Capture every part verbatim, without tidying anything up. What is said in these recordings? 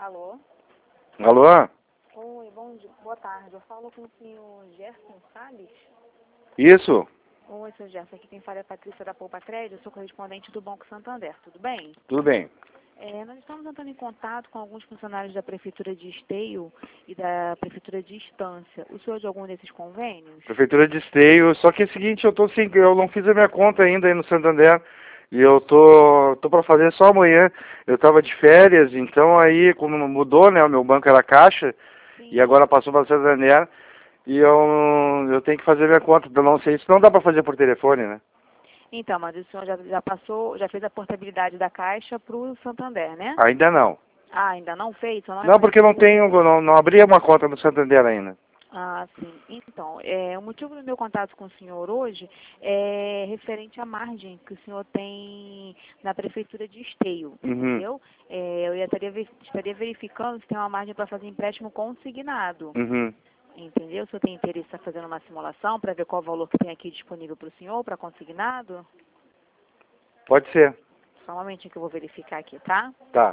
Alô? Alô? Oi, bom dia. Boa tarde. Eu falo com o senhor Gerson Salles. Isso? Oi, senhor Gerson. Aqui quem fala é a Patrícia da Poupa Crédito. Eu sou correspondente do Banco Santander. Tudo bem? Tudo bem. É, nós estamos entrando em contato com alguns funcionários da Prefeitura de Esteio e da Prefeitura de Estância. O senhor é de algum desses convênios? Prefeitura de Esteio. Só que é o seguinte, eu tô sem, eu não fiz a minha conta ainda aí no Santander. E eu tô, tô para fazer só amanhã. Eu tava de férias, então aí, como mudou, né? O meu banco era Caixa, Sim. e agora passou para Santander. E eu, eu tenho que fazer minha conta. Eu não sei, isso não dá para fazer por telefone, né? Então, mas o senhor já, já passou, já fez a portabilidade da Caixa para o Santander, né? Ainda não. Ah, ainda não fez? Só não, é Não, porque eu não possível. tenho, eu não, não abri uma conta no Santander ainda. Ah, sim. Então, é, o motivo do meu contato com o senhor hoje é referente à margem que o senhor tem na Prefeitura de Esteio, Uhum. entendeu? É, eu estaria, estaria verificando se tem uma margem para fazer empréstimo consignado, Uhum. entendeu? Se o senhor tem interesse em estar fazendo uma simulação para ver qual o valor que tem aqui disponível para o senhor, para consignado? Pode ser. Só um momentinho que eu vou verificar aqui, tá? Tá.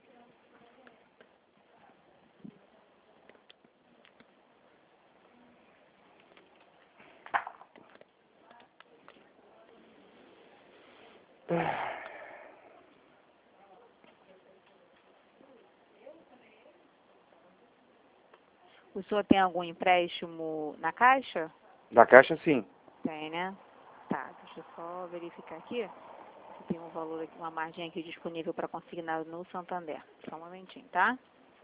O senhor tem algum empréstimo na Caixa? Na Caixa, sim. Tem, né? Tá, deixa eu só verificar aqui se tem um valor aqui, uma margem aqui disponível para consignar no Santander. Só um momentinho, tá?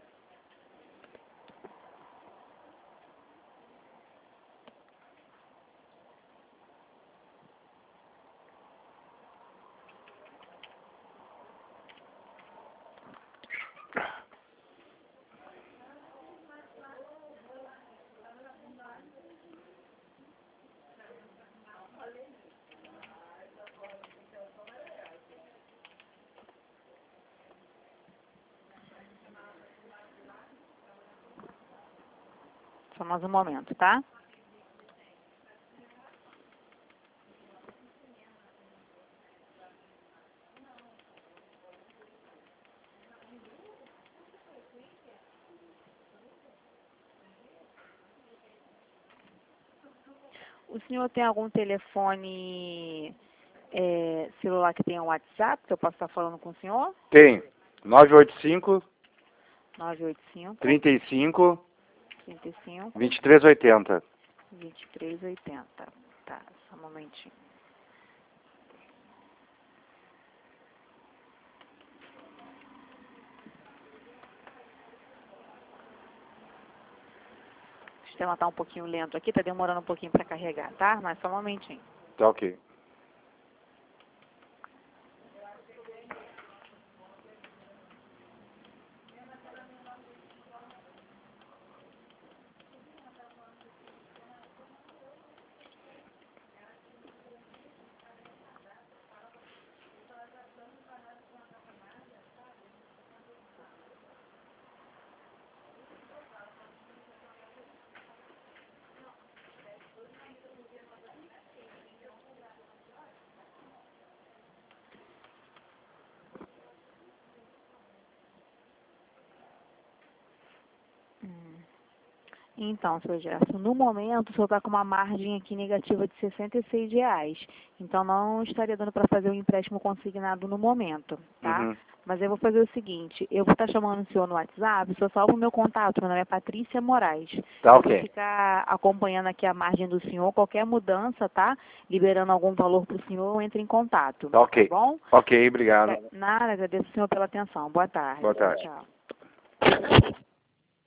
Só mais um momento, tá? O senhor tem algum telefone é, celular que tenha um WhatsApp, que eu possa estar falando com o senhor? Tem. nove oito cinco, nove oito cinco, trinta e cinco, trinta e cinco, vinte e três oitenta. vinte e três oitenta. Tá, só um momentinho. O sistema está um pouquinho lento aqui, está demorando um pouquinho para carregar, tá? Mas só um momentinho. Tá ok. Hum. Então, senhor Gerson, no momento o senhor está com uma margem aqui negativa de sessenta e seis reais. Então não estaria dando para fazer o empréstimo consignado no momento, tá? Uhum. Mas eu vou fazer o seguinte, eu vou estar chamando o senhor no WhatsApp, o senhor salva o meu contato, meu nome é Patrícia Moraes. Tá Eu vou ok. ficar acompanhando aqui a margem do senhor, qualquer mudança, tá? Liberando algum valor para o senhor, eu entro em contato, Tá ok. tá bom? Ok, obrigado. Nada, agradeço o senhor pela atenção. Boa tarde. Boa tarde. Tchau.